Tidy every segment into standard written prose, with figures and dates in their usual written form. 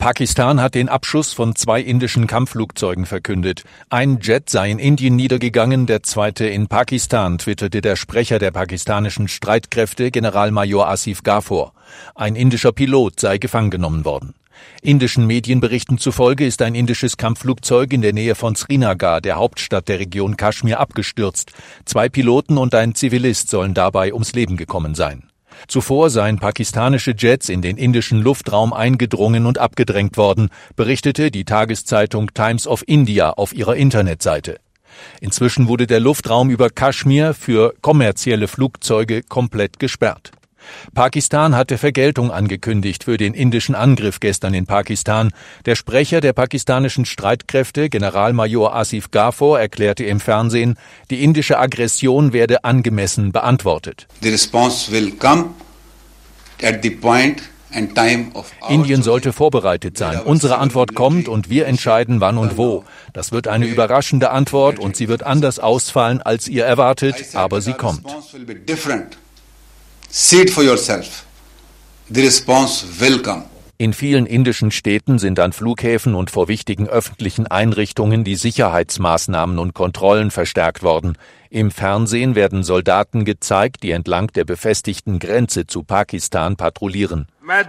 Pakistan hat den Abschuss von 2 indischen Kampfflugzeugen verkündet. Ein Jet sei in Indien niedergegangen, der zweite in Pakistan, twitterte der Sprecher der pakistanischen Streitkräfte, Generalmajor Asif Ghafor. Ein indischer Pilot sei gefangen genommen worden. Indischen Medienberichten zufolge ist ein indisches Kampfflugzeug in der Nähe von Srinagar, der Hauptstadt der Region Kaschmir, abgestürzt. 2 Piloten und ein Zivilist sollen dabei ums Leben gekommen sein. Zuvor seien pakistanische Jets in den indischen Luftraum eingedrungen und abgedrängt worden, berichtete die Tageszeitung Times of India auf ihrer Internetseite. Inzwischen wurde der Luftraum über Kaschmir für kommerzielle Flugzeuge komplett gesperrt. Pakistan hatte Vergeltung angekündigt für den indischen Angriff gestern in Pakistan. Der Sprecher der pakistanischen Streitkräfte, Generalmajor Asif Ghafor, erklärte im Fernsehen, die indische Aggression werde angemessen beantwortet. Indien sollte vorbereitet sein. Unsere Antwort kommt und wir entscheiden, wann und wo. Das wird eine überraschende Antwort und sie wird anders ausfallen, als ihr erwartet, aber sie kommt. See it for yourself. The response will come. In vielen indischen Städten sind an Flughäfen und vor wichtigen öffentlichen Einrichtungen die Sicherheitsmaßnahmen und Kontrollen verstärkt worden. Im Fernsehen werden Soldaten gezeigt, die entlang der befestigten Grenze zu Pakistan patrouillieren.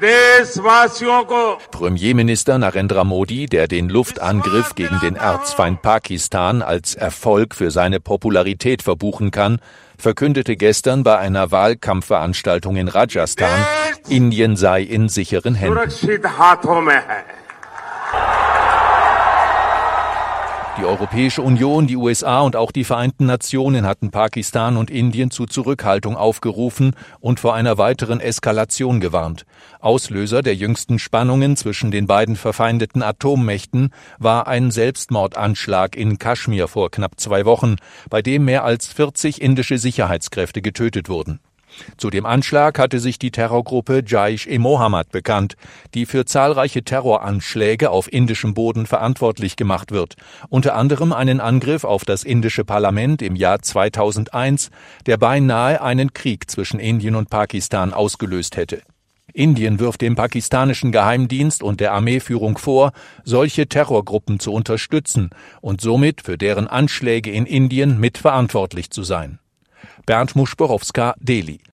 Premierminister Narendra Modi, der den Luftangriff gegen den Erzfeind Pakistan als Erfolg für seine Popularität verbuchen kann, verkündete gestern bei einer Wahlkampfveranstaltung in Rajasthan, Indien sei in sicheren Händen. Die Europäische Union, die USA und auch die Vereinten Nationen hatten Pakistan und Indien zu Zurückhaltung aufgerufen und vor einer weiteren Eskalation gewarnt. Auslöser der jüngsten Spannungen zwischen den beiden verfeindeten Atommächten war ein Selbstmordanschlag in Kaschmir vor knapp 2 Wochen, bei dem mehr als 40 indische Sicherheitskräfte getötet wurden. Zu dem Anschlag hatte sich die Terrorgruppe Jaish-e-Mohammed bekannt, die für zahlreiche Terroranschläge auf indischem Boden verantwortlich gemacht wird, unter anderem einen Angriff auf das indische Parlament im Jahr 2001, der beinahe einen Krieg zwischen Indien und Pakistan ausgelöst hätte. Indien wirft dem pakistanischen Geheimdienst und der Armeeführung vor, solche Terrorgruppen zu unterstützen und somit für deren Anschläge in Indien mitverantwortlich zu sein. Bernd Muschborowska, Delhi.